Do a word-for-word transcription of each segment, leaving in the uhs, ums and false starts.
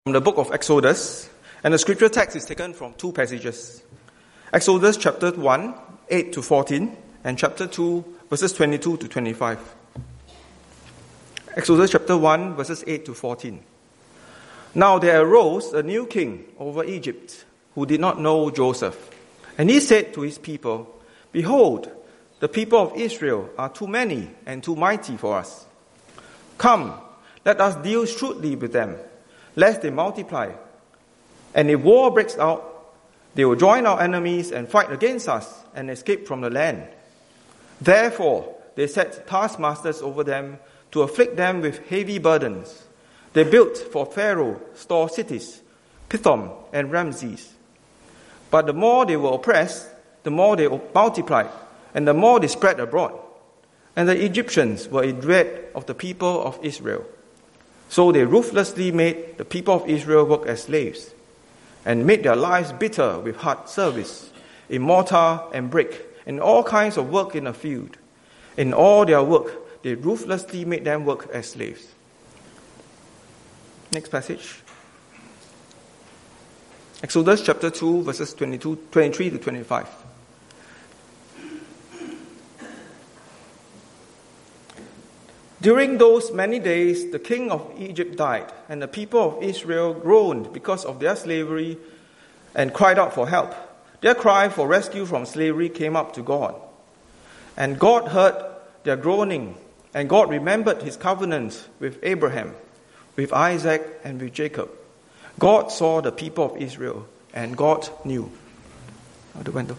From the book of Exodus, and the scripture text is taken from two passages. Exodus chapter one, eight to fourteen, and chapter two, verses twenty-two to twenty-five. Exodus chapter one, verses eight to fourteen. Now there arose a new king over Egypt, who did not know Joseph. And he said to his people, Behold, the people of Israel are too many and too mighty for us. Come, let us deal shrewdly with them, lest they multiply. And if war breaks out, they will join our enemies and fight against us and escape from the land. Therefore, they set taskmasters over them to afflict them with heavy burdens. They built for Pharaoh store cities, Pithom and Ramses. But the more they were oppressed, the more they multiplied, and the more they spread abroad. And the Egyptians were in dread of the people of Israel. So they ruthlessly made the people of Israel work as slaves, and made their lives bitter with hard service, in mortar and brick, and all kinds of work in the field. In all their work, they ruthlessly made them work as slaves. Next passage. Exodus chapter two, verses twenty-two, twenty-three to twenty-five. During those many days, the king of Egypt died, and the people of Israel groaned because of their slavery and cried out for help. Their cry for rescue from slavery came up to God. And God heard their groaning, and God remembered his covenant with Abraham, with Isaac, and with Jacob. God saw the people of Israel, and God knew. Out the window.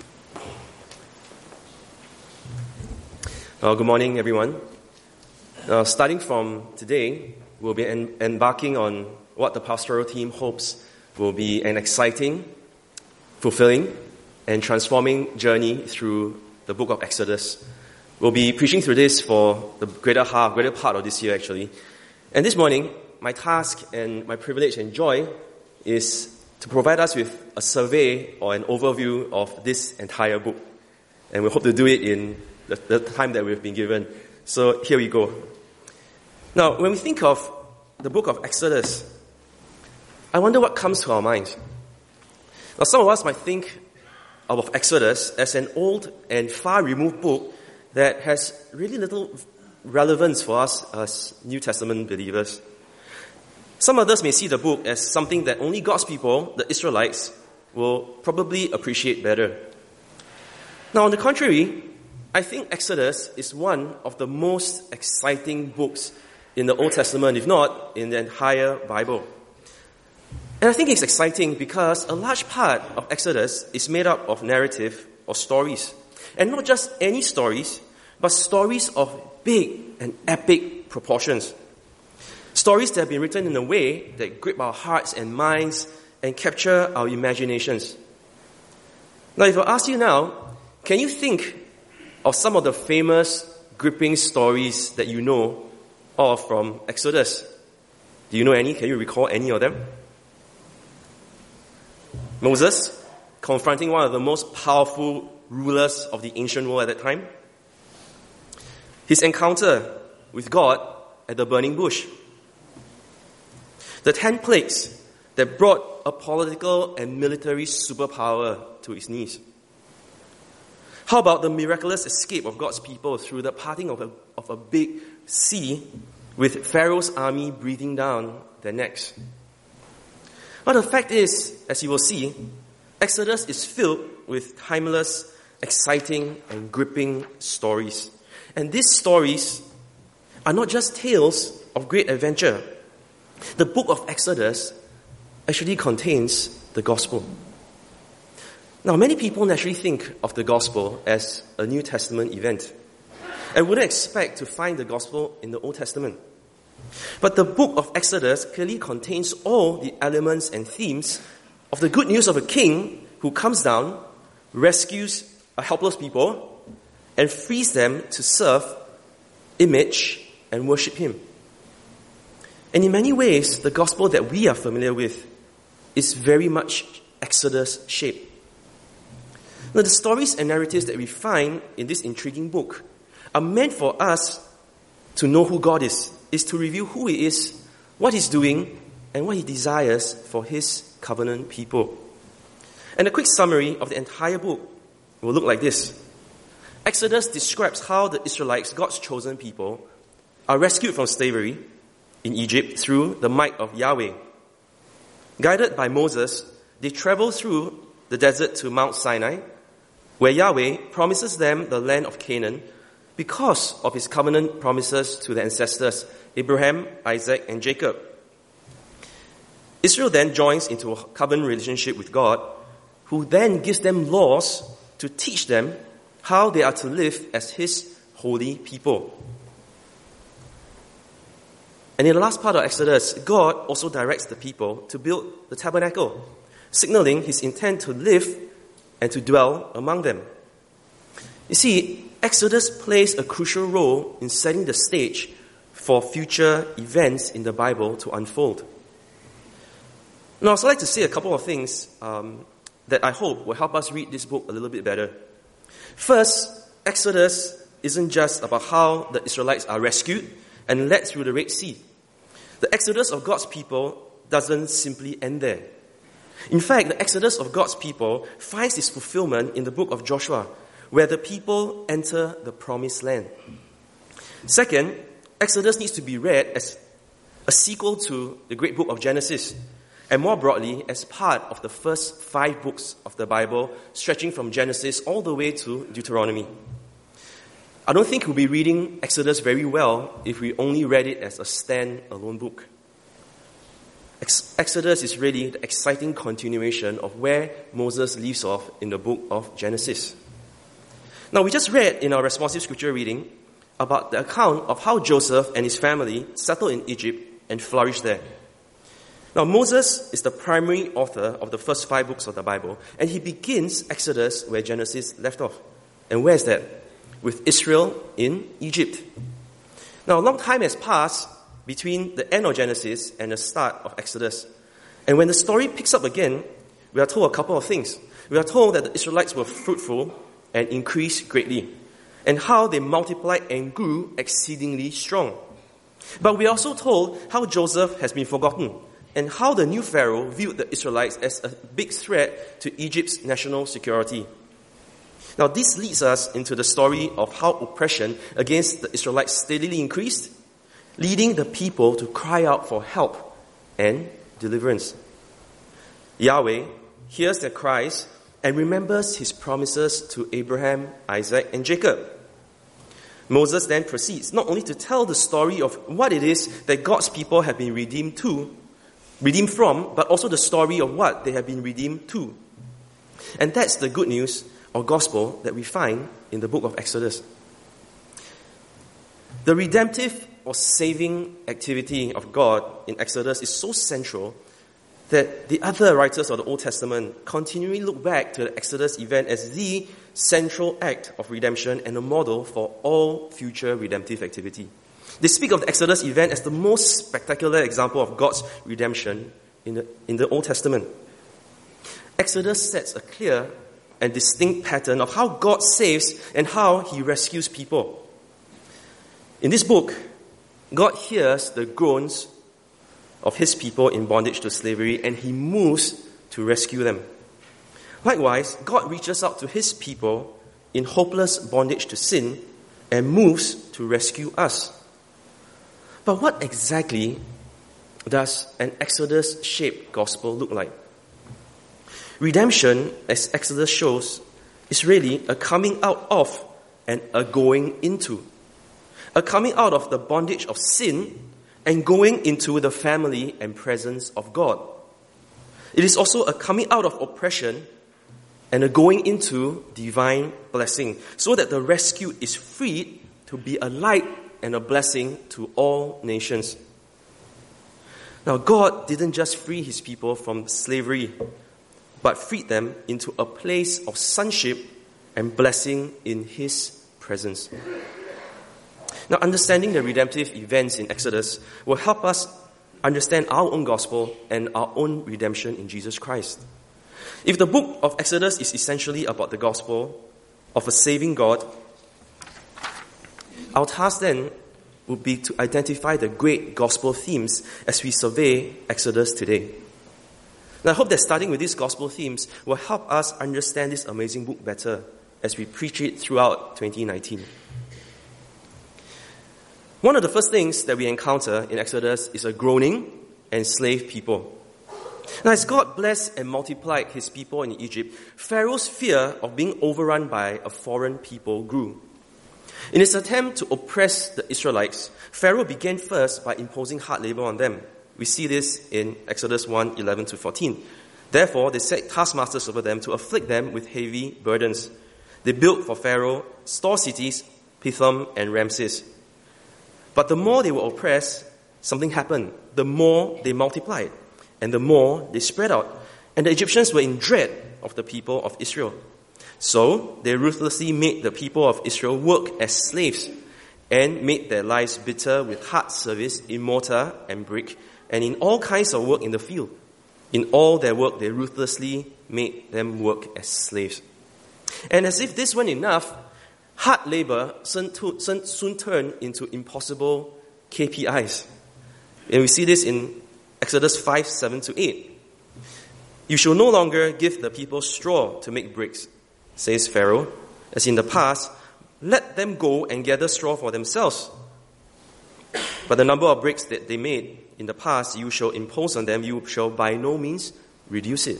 Uh, good morning, everyone. Uh, starting from today, we'll be en- embarking on what the pastoral team hopes will be an exciting, fulfilling, and transforming journey through the book of Exodus. We'll be preaching through this for the greater half, greater part of this year, actually. And this morning, my task and my privilege and joy is to provide us with a survey or an overview of this entire book. And we hope to do it in the, the time that we've been given. So here we go. Now, when we think of the book of Exodus, I wonder what comes to our minds. Now, some of us might think of Exodus as an old and far-removed book that has really little relevance for us as New Testament believers. Some others may see the book as something that only God's people, the Israelites, will probably appreciate better. Now, on the contrary, I think Exodus is one of the most exciting books in the Old Testament, if not in the entire Bible. And I think it's exciting because a large part of Exodus is made up of narrative or stories. And not just any stories, but stories of big and epic proportions. Stories that have been written in a way that grip our hearts and minds and capture our imaginations. Now, if I ask you now, can you think of some of the famous, gripping stories that you know of from Exodus? Do you know any? Can you recall any of them? Moses confronting one of the most powerful rulers of the ancient world at that time. His encounter with God at the burning bush. The ten plagues that brought a political and military superpower to its knees. How about the miraculous escape of God's people through the parting of a, of a big sea with Pharaoh's army breathing down their necks? But the fact is, as you will see, Exodus is filled with timeless, exciting, and gripping stories. And these stories are not just tales of great adventure. The book of Exodus actually contains the gospel. Now, many people naturally think of the gospel as a New Testament event and wouldn't expect to find the gospel in the Old Testament. But the book of Exodus clearly contains all the elements and themes of the good news of a king who comes down, rescues a helpless people, and frees them to serve, image, and worship him. And in many ways, the gospel that we are familiar with is very much Exodus-shaped. Now, the stories and narratives that we find in this intriguing book are meant for us to know who God is, is to reveal who he is, what he's doing, and what he desires for his covenant people. And a quick summary of the entire book will look like this. Exodus describes how the Israelites, God's chosen people, are rescued from slavery in Egypt through the might of Yahweh. Guided by Moses, they travel through the desert to Mount Sinai, where Yahweh promises them the land of Canaan because of his covenant promises to their ancestors, Abraham, Isaac, and Jacob. Israel then joins into a covenant relationship with God, who then gives them laws to teach them how they are to live as his holy people. And in the last part of Exodus, God also directs the people to build the tabernacle, signaling his intent to live and to dwell among them. You see, Exodus plays a crucial role in setting the stage for future events in the Bible to unfold. Now, I'd like to say a couple of things um, that I hope will help us read this book a little bit better. First, Exodus isn't just about how the Israelites are rescued and led through the Red Sea. The exodus of God's people doesn't simply end there. In fact, the exodus of God's people finds its fulfillment in the book of Joshua, where the people enter the promised land. Second, Exodus needs to be read as a sequel to the great book of Genesis, and more broadly, as part of the first five books of the Bible, stretching from Genesis all the way to Deuteronomy. I don't think we'll be reading Exodus very well if we only read it as a stand-alone book. Ex- Exodus is really the exciting continuation of where Moses leaves off in the book of Genesis. Now, we just read in our responsive scripture reading about the account of how Joseph and his family settled in Egypt and flourished there. Now, Moses is the primary author of the first five books of the Bible, and he begins Exodus where Genesis left off. And where is that? With Israel in Egypt. Now, a long time has passed between the end of Genesis and the start of Exodus. And when the story picks up again, we are told a couple of things. We are told that the Israelites were fruitful and increased greatly, and how they multiplied and grew exceedingly strong. But we are also told how Joseph has been forgotten, and how the new Pharaoh viewed the Israelites as a big threat to Egypt's national security. Now, this leads us into the story of how oppression against the Israelites steadily increased, leading the people to cry out for help and deliverance. Yahweh hears their cries and remembers his promises to Abraham, Isaac, and Jacob. Moses then proceeds not only to tell the story of what it is that God's people have been redeemed to, redeemed from, but also the story of what they have been redeemed to. And that's the good news or gospel that we find in the book of Exodus. The redemptive or saving activity of God in Exodus is so central that the other writers of the Old Testament continually look back to the Exodus event as the central act of redemption and a model for all future redemptive activity. They speak of the Exodus event as the most spectacular example of God's redemption in the, in the Old Testament. Exodus sets a clear and distinct pattern of how God saves and how he rescues people. In this book, God hears the groans of his people in bondage to slavery, and he moves to rescue them. Likewise, God reaches out to his people in hopeless bondage to sin and moves to rescue us. But what exactly does an Exodus-shaped gospel look like? Redemption, as Exodus shows, is really a coming out of and a going into. A coming out of the bondage of sin and going into the family and presence of God. It is also a coming out of oppression and a going into divine blessing, so that the rescued is freed to be a light and a blessing to all nations. Now, God didn't just free his people from slavery, but freed them into a place of sonship and blessing in his presence. Now, understanding the redemptive events in Exodus will help us understand our own gospel and our own redemption in Jesus Christ. If the book of Exodus is essentially about the gospel of a saving God, our task then would be to identify the great gospel themes as we survey Exodus today. And I hope that starting with these gospel themes will help us understand this amazing book better as we preach it throughout twenty nineteen. One of the first things that we encounter in Exodus is a groaning, enslaved people. Now, as God blessed and multiplied his people in Egypt, Pharaoh's fear of being overrun by a foreign people grew. In his attempt to oppress the Israelites, Pharaoh began first by imposing hard labor on them. We see this in Exodus one, eleven to fourteen. Therefore, they set taskmasters over them to afflict them with heavy burdens. They built for Pharaoh store cities, Pithom and Ramses. But the more they were oppressed, something happened. The more they multiplied, and the more they spread out. And the Egyptians were in dread of the people of Israel. So they ruthlessly made the people of Israel work as slaves and made their lives bitter with hard service in mortar and brick and in all kinds of work in the field. In all their work, they ruthlessly made them work as slaves. And as if this weren't enough, hard labor soon, to, soon, soon turned into impossible K P Is. And we see this in Exodus five, seven to eight. You shall no longer give the people straw to make bricks, says Pharaoh. As in the past, let them go and gather straw for themselves. But the number of bricks that they made in the past, you shall impose on them, you shall by no means reduce it.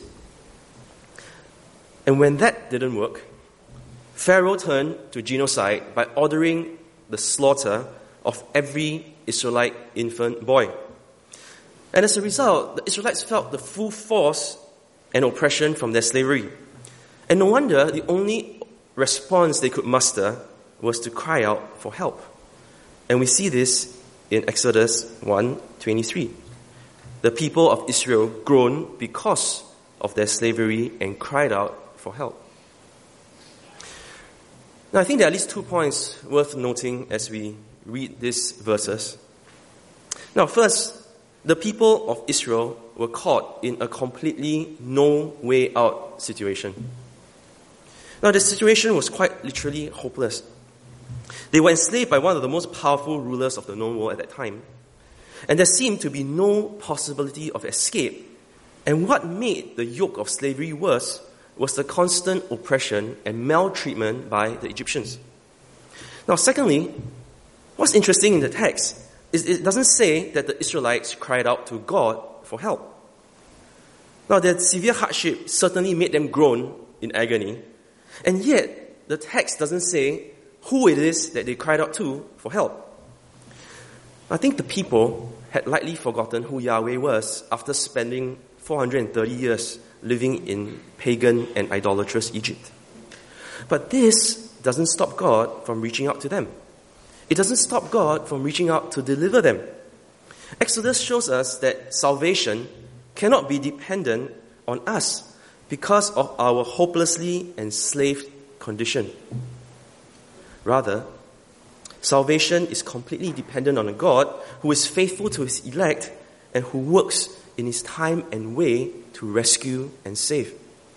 And when that didn't work, Pharaoh turned to genocide by ordering the slaughter of every Israelite infant boy. And as a result, the Israelites felt the full force and oppression from their slavery. And no wonder the only response they could muster was to cry out for help. And we see this in Exodus one twenty-three. The people of Israel groaned because of their slavery and cried out for help. Now, I think there are at least two points worth noting as we read these verses. Now, first, the people of Israel were caught in a completely no way out situation. Now, the situation was quite literally hopeless. They were enslaved by one of the most powerful rulers of the known world at that time. And there seemed to be no possibility of escape. And what made the yoke of slavery worse was the constant oppression and maltreatment by the Egyptians. Now, secondly, what's interesting in the text is it doesn't say that the Israelites cried out to God for help. Now, their severe hardship certainly made them groan in agony, and yet the text doesn't say who it is that they cried out to for help. I think the people had likely forgotten who Yahweh was after spending four hundred thirty years living in pagan and idolatrous Egypt. But this doesn't stop God from reaching out to them. It doesn't stop God from reaching out to deliver them. Exodus shows us that salvation cannot be dependent on us because of our hopelessly enslaved condition. Rather, salvation is completely dependent on a God who is faithful to his elect and who works in his time and way to rescue and save.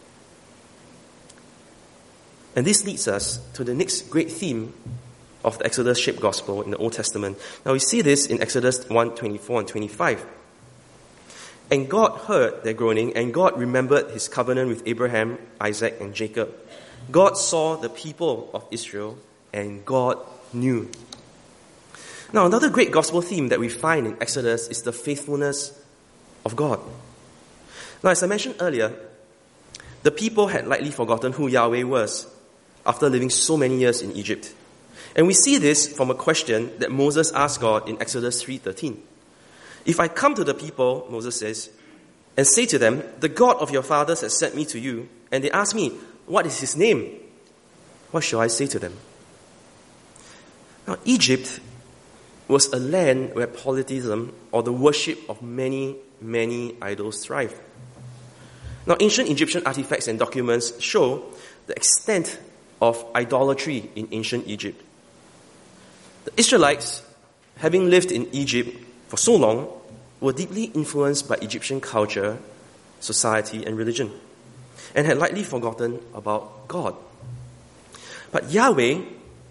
And this leads us to the next great theme of the Exodus-shaped gospel in the Old Testament. Now we see this in Exodus one, twenty-four and twenty-five. And God heard their groaning, and God remembered his covenant with Abraham, Isaac, and Jacob. God saw the people of Israel, and God knew. Now, another great gospel theme that we find in Exodus is the faithfulness of God. Now, as I mentioned earlier, the people had likely forgotten who Yahweh was after living so many years in Egypt. And we see this from a question that Moses asked God in Exodus three thirteen. If I come to the people, Moses says, and say to them, the God of your fathers has sent me to you, and they ask me, what is his name? What shall I say to them? Now, Egypt was a land where polytheism, or the worship of many, many idols, thrived. Now, ancient Egyptian artifacts and documents show the extent of idolatry in ancient Egypt. The Israelites, having lived in Egypt for so long, were deeply influenced by Egyptian culture, society, and religion, and had likely forgotten about God. But Yahweh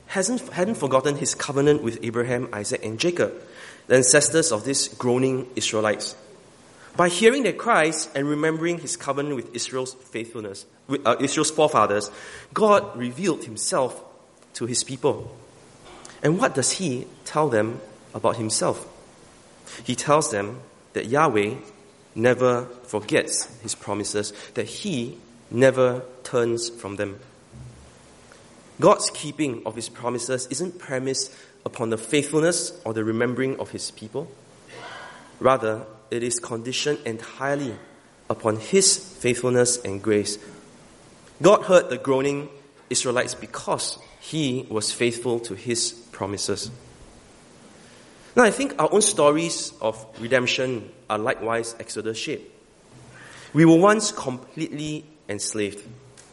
hasn't, hadn't forgotten his covenant with Abraham, Isaac, and Jacob, the ancestors of these groaning Israelites. By hearing their cries and remembering his covenant with Israel's faithfulness, with uh, Israel's forefathers, God revealed himself to his people. And what does he tell them about himself? He tells them that Yahweh never forgets his promises, that he never turns from them. God's keeping of his promises isn't premised upon the faithfulness or the remembering of his people. Rather, it is conditioned entirely upon his faithfulness and grace. God heard the groaning Israelites because he was faithful to his promises. Now, I think our own stories of redemption are likewise Exodus-shaped. We were once completely enslaved.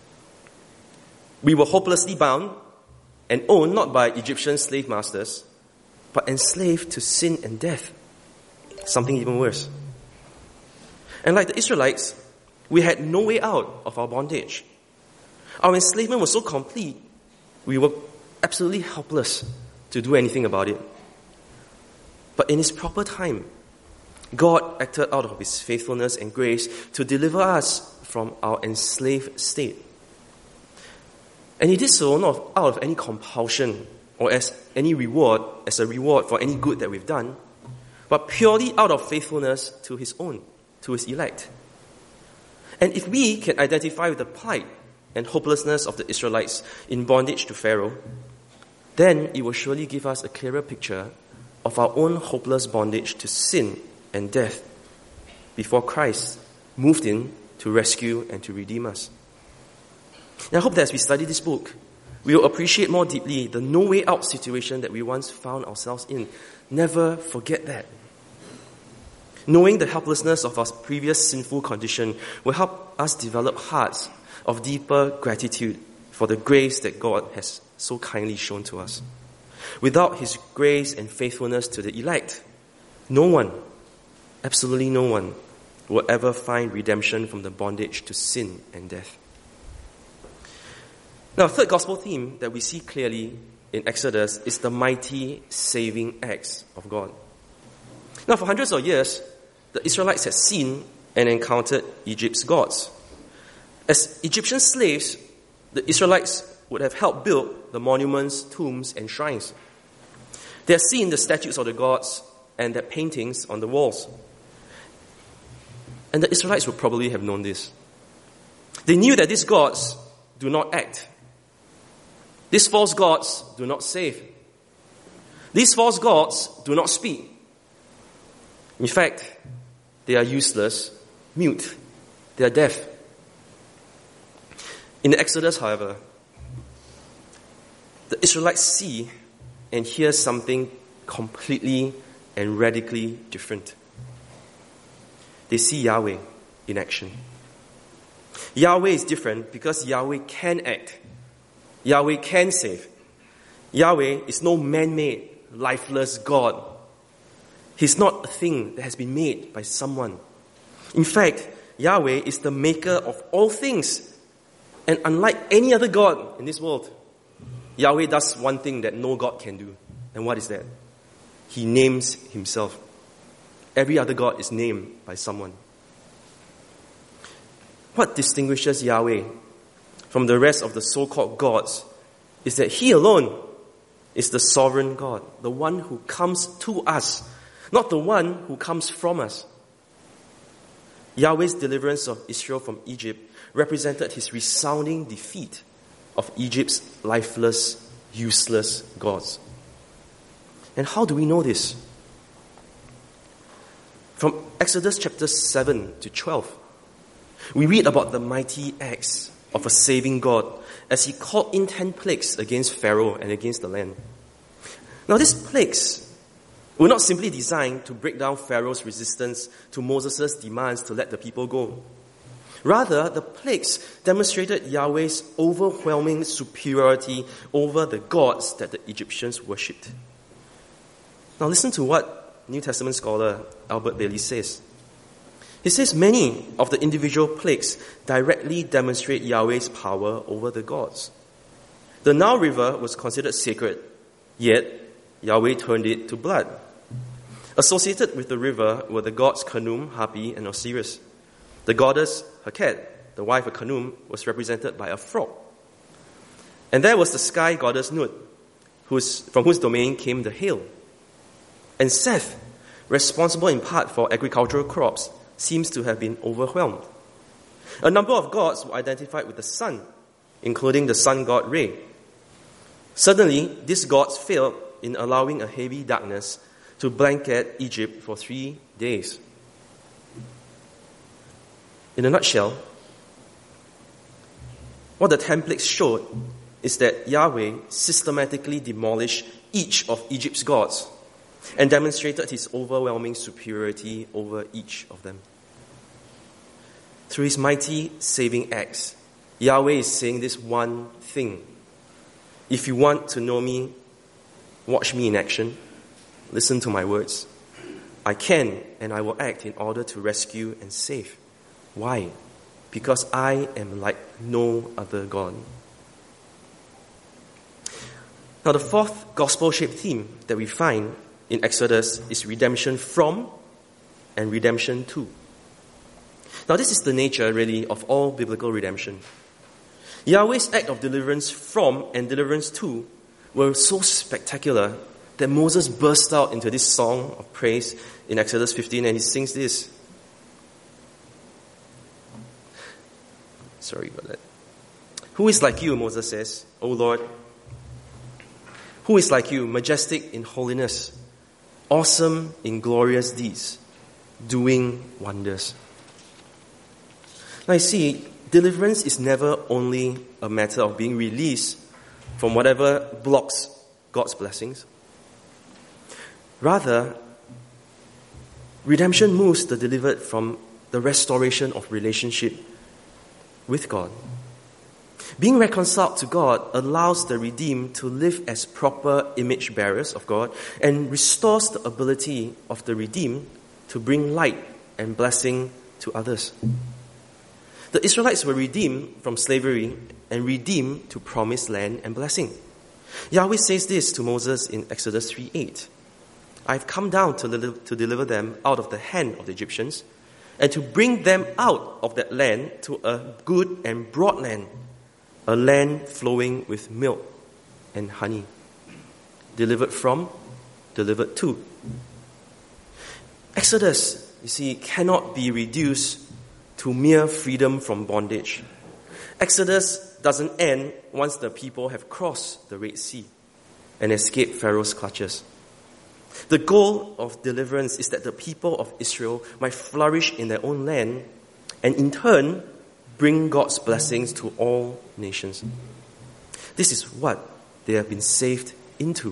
We were hopelessly bound and owned not by Egyptian slave masters, but enslaved to sin and death. Something even worse. And like the Israelites, we had no way out of our bondage. Our enslavement was so complete, we were absolutely helpless to do anything about it. But in his proper time, God acted out of his faithfulness and grace to deliver us from our enslaved state. And he did so not out of any compulsion or as any reward, as a reward for any good that we've done, but purely out of faithfulness to his own, to his elect. And if we can identify with the plight and hopelessness of the Israelites in bondage to Pharaoh, then it will surely give us a clearer picture of our own hopeless bondage to sin and death before Christ moved in to rescue and to redeem us. And I hope that as we study this book, we will appreciate more deeply the no way out situation that we once found ourselves in. Never forget that. Knowing the helplessness of our previous sinful condition will help us develop hearts of deeper gratitude for the grace that God has so kindly shown to us. Without his grace and faithfulness to the elect, no one, absolutely no one, will ever find redemption from the bondage to sin and death. Now, a third gospel theme that we see clearly in Exodus is the mighty saving acts of God. Now, for hundreds of years, the Israelites had seen and encountered Egypt's gods. As Egyptian slaves, the Israelites would have helped build the monuments, tombs, and shrines. They had seen the statues of the gods and their paintings on the walls. And the Israelites would probably have known this. They knew that these gods do not act. These false gods do not save. These false gods do not speak. In fact, they are useless, mute. They are deaf. In the Exodus, however, the Israelites see and hear something completely and radically different. They see Yahweh in action. Yahweh is different because Yahweh can act. Yahweh can save. Yahweh is no man-made, lifeless God. He's not a thing that has been made by someone. In fact, Yahweh is the maker of all things. And unlike any other God in this world, Yahweh does one thing that no God can do. And what is that? He names himself. Every other God is named by someone. What distinguishes Yahweh from the rest of the so-called gods is that he alone is the sovereign God, the one who comes to us, not the one who comes from us. Yahweh's deliverance of Israel from Egypt represented his resounding defeat of Egypt's lifeless, useless gods. And how do we know this? From Exodus chapter seven to twelve, we read about the mighty acts of a saving God as he called in ten plagues against Pharaoh and against the land. Now, these plagues were not simply designed to break down Pharaoh's resistance to Moses' demands to let the people go. Rather, the plagues demonstrated Yahweh's overwhelming superiority over the gods that the Egyptians worshipped. Now listen to what New Testament scholar Albert Bailey says. He says many of the individual plagues directly demonstrate Yahweh's power over the gods. The Nile River was considered sacred, yet Yahweh turned it to blood. Associated with the river were the gods Khnum, Hapi, and Osiris. The goddess Heket, the wife of Khnum, was represented by a frog. And there was the sky goddess Nut, whose, from whose domain came the hail. And Seth, responsible in part for agricultural crops, seems to have been overwhelmed. A number of gods were identified with the sun, including the sun god Re. Suddenly, these gods failed in allowing a heavy darkness to blanket Egypt for three days. In a nutshell, what the templates showed is that Yahweh systematically demolished each of Egypt's gods and demonstrated his overwhelming superiority over each of them. Through his mighty saving acts, Yahweh is saying this one thing: if you want to know me, watch me in action, listen to my words. I can and I will act in order to rescue and save. Why? Because I am like no other God. Now, the fourth gospel-shaped theme that we find in Exodus is redemption from and redemption to. Now, this is the nature, really, of all biblical redemption. Yahweh's act of deliverance from and deliverance to were so spectacular that Moses burst out into this song of praise in Exodus fifteen, and he sings this. Sorry about that. Who is like you, Moses says, O Lord? Who is like you, majestic in holiness, awesome in glorious deeds, doing wonders? Now you see, deliverance is never only a matter of being released from whatever blocks God's blessings. Rather, redemption moves the delivered from the restoration of relationship with God. Being reconciled to God allows the redeemed to live as proper image bearers of God and restores the ability of the redeemed to bring light and blessing to others. The Israelites were redeemed from slavery and redeemed to promised land and blessing. Yahweh says this to Moses in Exodus three eight. I have come down to, li- to deliver them out of the hand of the Egyptians and to bring them out of that land to a good and broad land, a land flowing with milk and honey. Delivered from, delivered to. Exodus, you see, cannot be reduced to mere freedom from bondage. Exodus doesn't end once the people have crossed the Red Sea and escaped Pharaoh's clutches. The goal of deliverance is that the people of Israel might flourish in their own land and in turn bring God's blessings to all nations. This is what they have been saved into.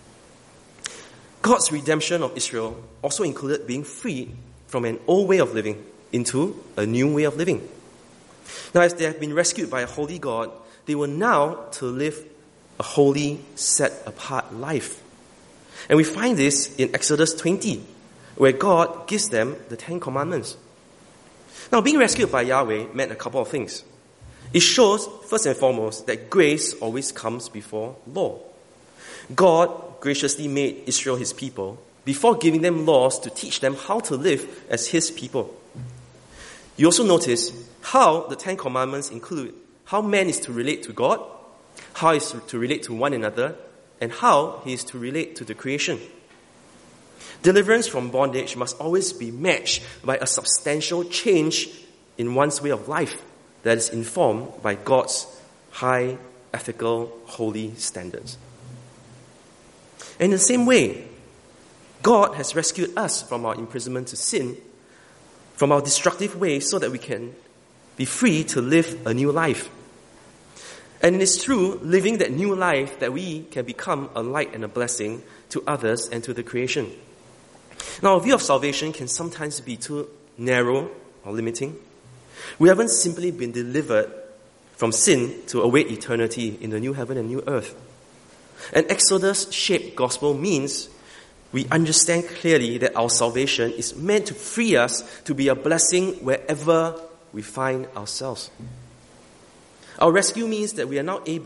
God's redemption of Israel also included being freed from an old way of living into a new way of living. Now, as they have been rescued by a holy God, they were now to live a holy, set-apart life. And we find this in Exodus twenty, where God gives them the Ten Commandments. Now, being rescued by Yahweh meant a couple of things. It shows, first and foremost, that grace always comes before law. God graciously made Israel his people before giving them laws to teach them how to live as his people. You also notice how the Ten Commandments include how man is to relate to God, how he is to relate to one another, and how he is to relate to the creation. Deliverance from bondage must always be matched by a substantial change in one's way of life that is informed by God's high, ethical, holy standards. In the same way, God has rescued us from our imprisonment to sin, from our destructive ways, so that we can be free to live a new life. And it is through living that new life that we can become a light and a blessing to others and to the creation. Now, our view of salvation can sometimes be too narrow or limiting. We haven't simply been delivered from sin to await eternity in the new heaven and new earth. An Exodus-shaped gospel means we understand clearly that our salvation is meant to free us to be a blessing wherever we find ourselves. Our rescue means that we are now able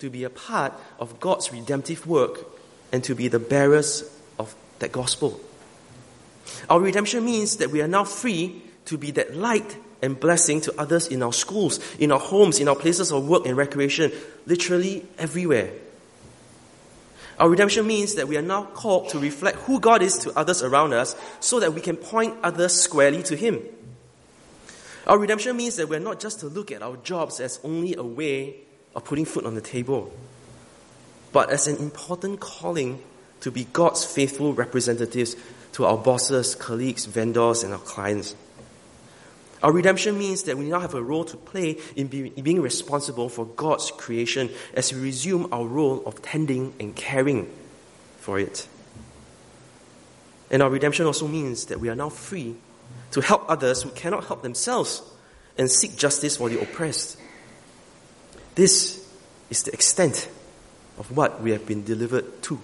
to be a part of God's redemptive work and to be the bearers of that gospel. Our redemption means that we are now free to be that light and blessing to others in our schools, in our homes, in our places of work and recreation, literally everywhere. Our redemption means that we are now called to reflect who God is to others around us so that we can point others squarely to Him. Our redemption means that we're not just to look at our jobs as only a way of putting food on the table, but as an important calling to be God's faithful representatives to our bosses, colleagues, vendors, and our clients. Our redemption means that we now have a role to play in, be, in being responsible for God's creation as we resume our role of tending and caring for it. And our redemption also means that we are now free to help others who cannot help themselves and seek justice for the oppressed. This is the extent of what we have been delivered to.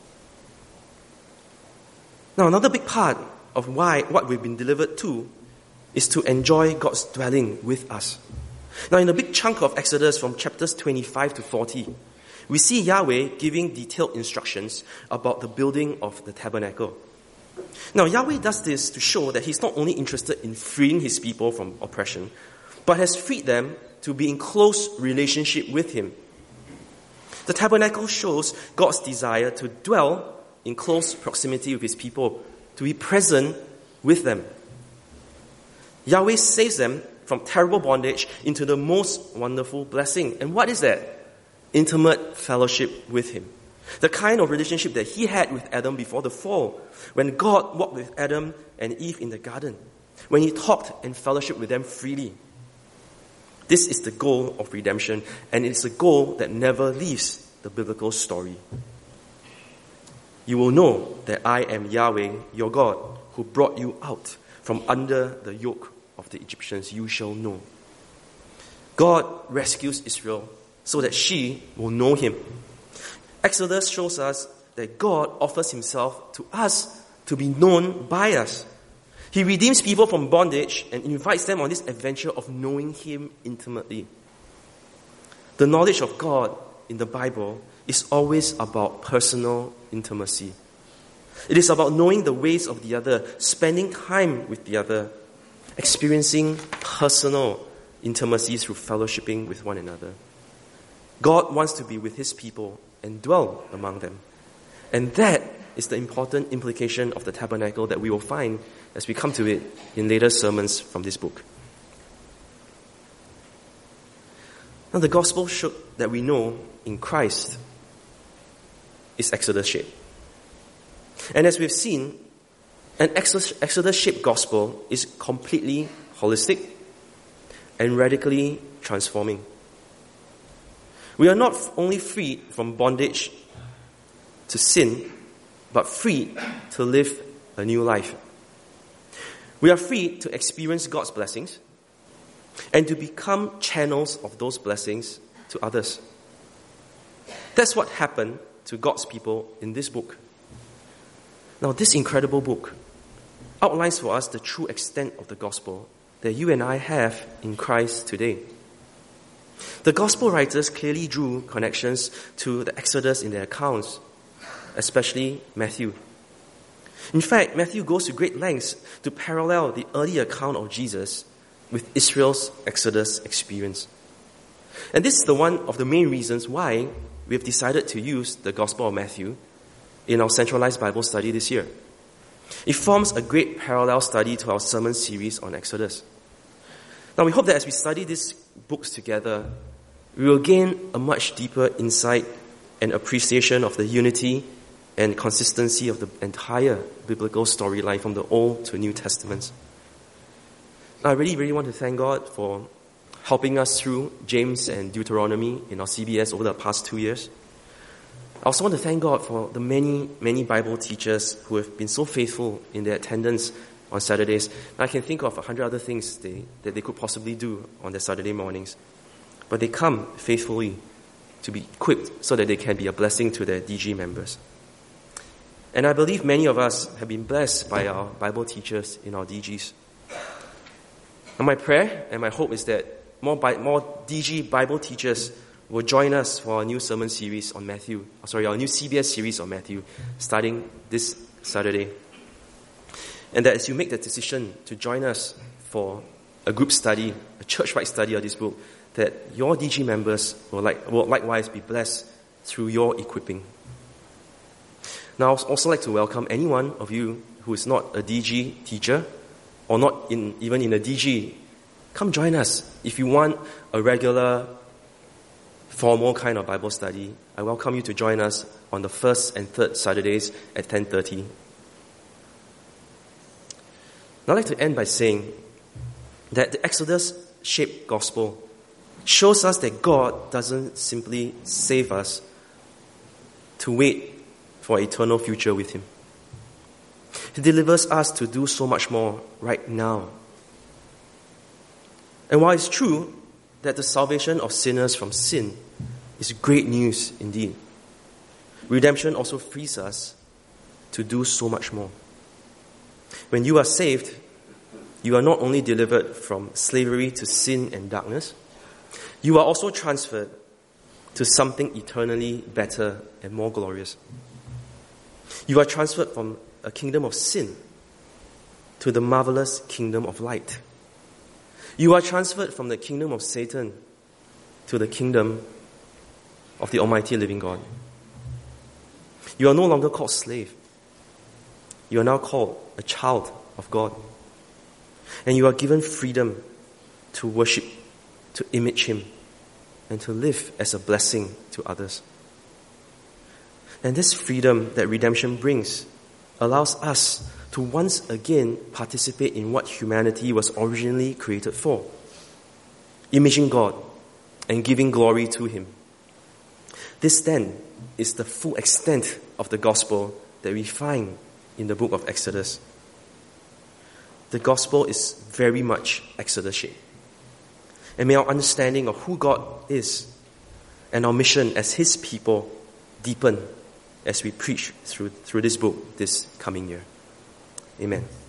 Now, another big part of why what we've been delivered to is to enjoy God's dwelling with us. Now, in a big chunk of Exodus from chapters twenty-five to forty, we see Yahweh giving detailed instructions about the building of the tabernacle. Now, Yahweh does this to show that He's not only interested in freeing His people from oppression, but has freed them to be in close relationship with Him. The tabernacle shows God's desire to dwell in close proximity with His people, to be present with them. Yahweh saves them from terrible bondage into the most wonderful blessing. And what is that? Intimate fellowship with Him. The kind of relationship that He had with Adam before the fall, when God walked with Adam and Eve in the garden, when He talked and fellowshiped with them freely. This is the goal of redemption, and it's a goal that never leaves the biblical story. You will know that I am Yahweh, your God, who brought you out from under the yoke of the Egyptians. You shall know. God rescues Israel so that she will know Him. Exodus shows us that God offers Himself to us to be known by us. He redeems people from bondage and invites them on this adventure of knowing Him intimately. The knowledge of God in the Bible is always about personal intimacy. It is about knowing the ways of the other, spending time with the other, experiencing personal intimacy through fellowshipping with one another. God wants to be with His people and dwell among them. And that is the important implication of the tabernacle that we will find as we come to it in later sermons from this book. Now, the gospel that we know in Christ is Exodus-shaped. And as we've seen, an Exodus-shaped gospel is completely holistic and radically transforming. We are not only freed from bondage to sin, but free to live a new life. We are free to experience God's blessings and to become channels of those blessings to others. That's what happened to God's people in this book. Now, this incredible book outlines for us the true extent of the gospel that you and I have in Christ today. The gospel writers clearly drew connections to the Exodus in their accounts, especially Matthew. In fact, Matthew goes to great lengths to parallel the early account of Jesus with Israel's Exodus experience. And this is the one of the main reasons why we have decided to use the Gospel of Matthew in our centralized Bible study this year. It forms a great parallel study to our sermon series on Exodus. Now, we hope that as we study these books together, we will gain a much deeper insight and appreciation of the unity and consistency of the entire biblical storyline from the Old to New Testaments. Now, I really, really want to thank God for helping us through James and Deuteronomy in our C B S over the past two years. I also want to thank God for the many, many Bible teachers who have been so faithful in their attendance on Saturdays. And I can think of a hundred other things they, that they could possibly do on their Saturday mornings. But they come faithfully to be equipped so that they can be a blessing to their D G members. And I believe many of us have been blessed by our Bible teachers in our D Gs. And my prayer and my hope is that more, more D G Bible teachers will join us for our new sermon series on Matthew. Sorry, our new C B S series on Matthew, starting this Saturday. And that as you make the decision to join us for a group study, a church-wide study of this book, that your D G members will, like, will likewise be blessed through your equipping. Now, I would also like to welcome any one of you who is not a D G teacher or not in, even in a D G. Come join us. If you want a regular, formal kind of Bible study, I welcome you to join us on the first and third Saturdays at ten thirty. Now, I'd like to end by saying that the Exodus-shaped gospel shows us that God doesn't simply save us to wait for an eternal future with Him. He delivers us to do so much more right now. And while it's true that the salvation of sinners from sin is great news indeed, redemption also frees us to do so much more. When you are saved, you are not only delivered from slavery to sin and darkness, you are also transferred to something eternally better and more glorious. You are transferred from a kingdom of sin to the marvelous kingdom of light. You are transferred from the kingdom of Satan to the kingdom of the Almighty living God. You are no longer called slave. You are now called a child of God. And you are given freedom to worship, to image Him, and to live as a blessing to others. And this freedom that redemption brings allows us to once again participate in what humanity was originally created for, imaging God and giving glory to Him. This then is the full extent of the gospel that we find in the book of Exodus. The gospel is very much Exodus-shaped. And may our understanding of who God is and our mission as His people deepen as we preach through, through this book this coming year. Amen.